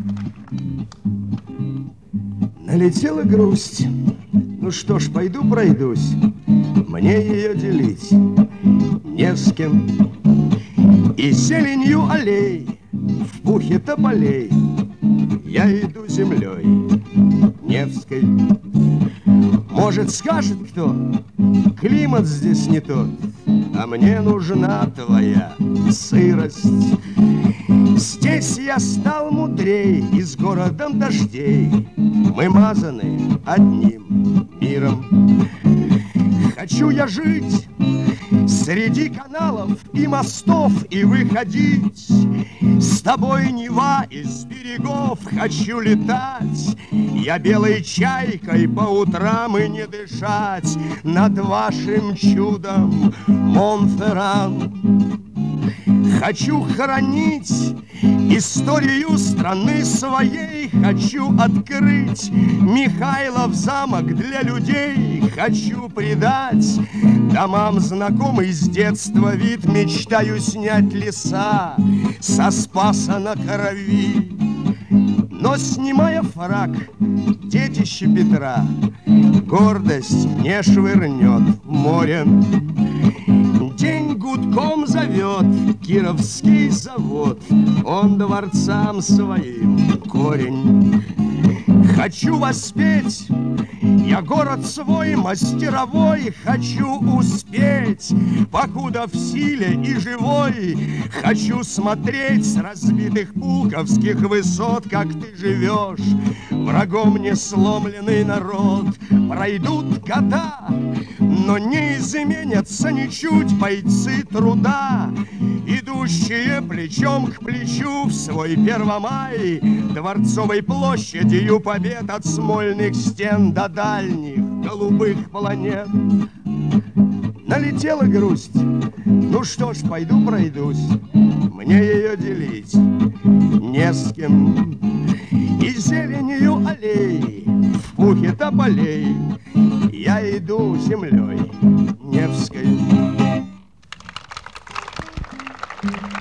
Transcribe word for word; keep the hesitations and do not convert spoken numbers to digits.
Налетела грусть. Ну что ж, пойду пройдусь. Мне ее делить не с кем. И зеленью аллей, в пухе тополей я иду землей Невской. Может, скажет кто, климат здесь не тот, а мне нужна твоя сырость. Здесь я стал мудрей и с городом дождей мы мазаны одним миром. Хочу я жить среди каналов и мостов и выходить с тобой, Нева, из берегов. Хочу летать я белой чайкой по утрам и не дышать над вашим чудом, Монферран. Хочу хранить историю страны своей, хочу открыть Михайлов замок для людей, хочу придать домам знакомый с детства вид, мечтаю снять леса со Спаса на Крови. Но, снимая фрак, детище Петра гордость не швырнет морем. День гудком зовет Кировский завод, он дворцам своим корень. Хочу воспеть я город свой мастеровой, хочу успеть, покуда в силе и живой. Хочу смотреть с разбитых пулковских высот, как ты живешь, врагом не сломленный народ. Пройдут года, но не изменятся ничуть бойцы труда, идущие плечом к плечу в свой Первомай, Дворцовой площадью побед от Смольных стен до дальних голубых планет. Налетела грусть. Ну что ж, пойду пройдусь, мне ее делить не с кем. И зеленью аллей, в пухе тополей я иду землей Невской.